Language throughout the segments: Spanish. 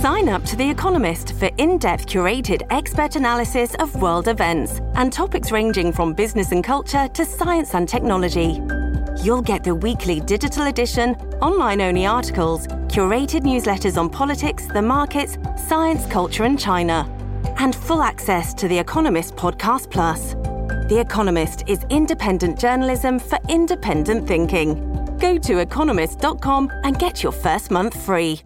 Sign up to The Economist for in-depth curated expert analysis of world events and topics ranging from business and culture to science and technology. You'll get the weekly digital edition, online-only articles, curated newsletters on politics, the markets, science, culture and China, and full access to The Economist Podcast Plus. The Economist is independent journalism for independent thinking. Go to economist.com and get your first month free.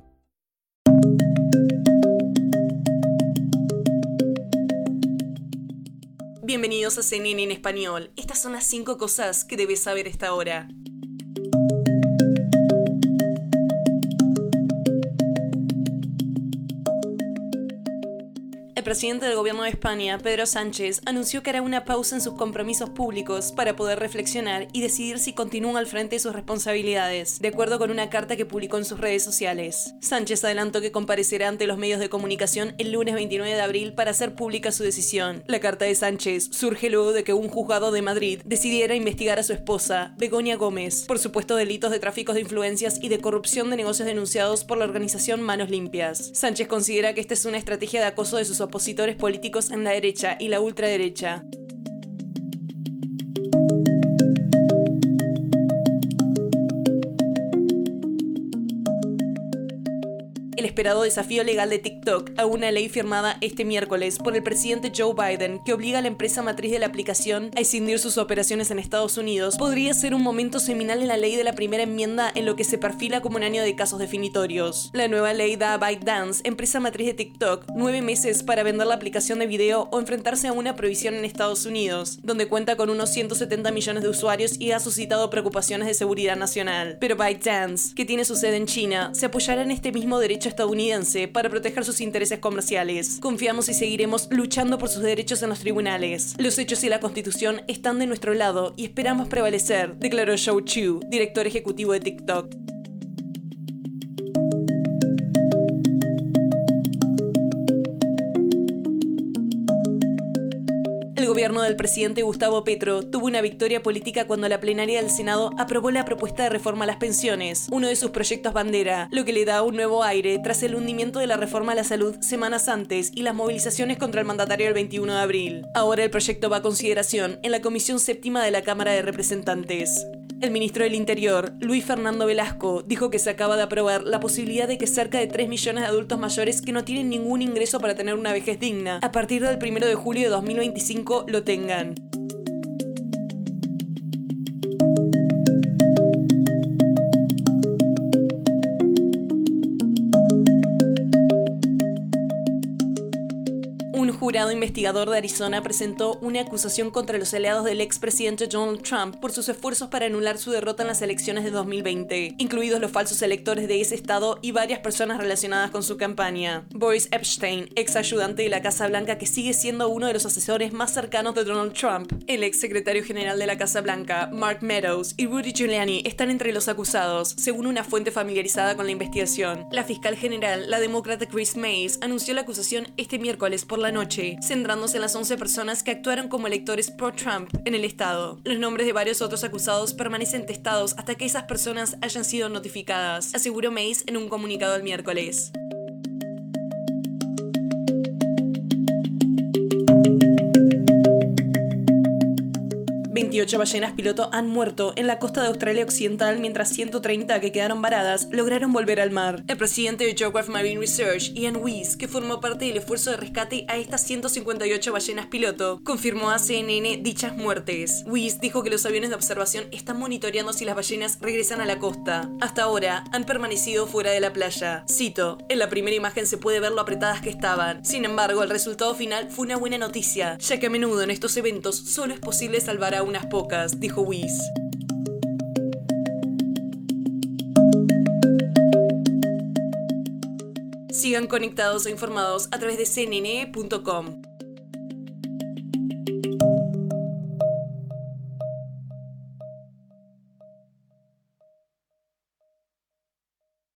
Bienvenidos a CNN en español. Estas son las 5 cosas que debes saber a esta hora. El presidente del gobierno de España, Pedro Sánchez, anunció que hará una pausa en sus compromisos públicos para poder reflexionar y decidir si continúa al frente de sus responsabilidades, de acuerdo con una carta que publicó en sus redes sociales. Sánchez adelantó que comparecerá ante los medios de comunicación el lunes 29 de abril para hacer pública su decisión. La carta de Sánchez surge luego de que un juzgado de Madrid decidiera investigar a su esposa, Begoña Gómez, por supuestos delitos de tráfico de influencias y de corrupción de negocios denunciados por la organización Manos Limpias. Sánchez considera que esta es una estrategia de acoso de sus opositores políticos en la derecha y la ultraderecha. El esperado desafío legal de TikTok a una ley firmada este miércoles por el presidente Joe Biden que obliga a la empresa matriz de la aplicación a escindir sus operaciones en Estados Unidos podría ser un momento seminal en la ley de la primera enmienda en lo que se perfila como un año de casos definitorios. La nueva ley da a ByteDance, empresa matriz de TikTok, 9 meses para vender la aplicación de video o enfrentarse a una prohibición en Estados Unidos, donde cuenta con unos 170 millones de usuarios y ha suscitado preocupaciones de seguridad nacional. Pero ByteDance, que tiene su sede en China, se apoyará en este mismo derecho estadounidense para proteger sus intereses comerciales. Confiamos y seguiremos luchando por sus derechos en los tribunales. Los hechos y la Constitución están de nuestro lado y esperamos prevalecer, declaró Shou Chew, director ejecutivo de TikTok. El gobierno del presidente Gustavo Petro tuvo una victoria política cuando la plenaria del Senado aprobó la propuesta de reforma a las pensiones, uno de sus proyectos bandera, lo que le da un nuevo aire tras el hundimiento de la reforma a la salud semanas antes y las movilizaciones contra el mandatario el 21 de abril. Ahora el proyecto va a consideración en la Comisión Séptima de la Cámara de Representantes. El ministro del Interior, Luis Fernando Velasco, dijo que se acaba de aprobar la posibilidad de que cerca de 3 millones de adultos mayores que no tienen ningún ingreso para tener una vejez digna, a partir del 1 de julio de 2025 lo tengan. Un jurado investigador de Arizona presentó una acusación contra los aliados del expresidente Donald Trump por sus esfuerzos para anular su derrota en las elecciones de 2020, incluidos los falsos electores de ese estado y varias personas relacionadas con su campaña. Boris Epshteyn, ex ayudante de la Casa Blanca que sigue siendo uno de los asesores más cercanos de Donald Trump, el ex secretario general de la Casa Blanca, Mark Meadows, y Rudy Giuliani están entre los acusados, según una fuente familiarizada con la investigación. La fiscal general, la demócrata Chris Mays, anunció la acusación este miércoles por la noche, centrándose en las 11 personas que actuaron como electores pro-Trump en el estado. Los nombres de varios otros acusados permanecen testados hasta que esas personas hayan sido notificadas, aseguró Mays en un comunicado el miércoles. 28 ballenas piloto han muerto en la costa de Australia Occidental, mientras 130 que quedaron varadas lograron volver al mar. El presidente de Geograph Marine Research, Ian Weiss, que formó parte del esfuerzo de rescate a estas 158 ballenas piloto, confirmó a CNN dichas muertes. Weiss dijo que los aviones de observación están monitoreando si las ballenas regresan a la costa. Hasta ahora han permanecido fuera de la playa. Cito: en la primera imagen se puede ver lo apretadas que estaban. Sin embargo, el resultado final fue una buena noticia, ya que a menudo en estos eventos solo es posible salvar a unas pocas, dijo Weiss. Sigan conectados e informados a través de cnn.com.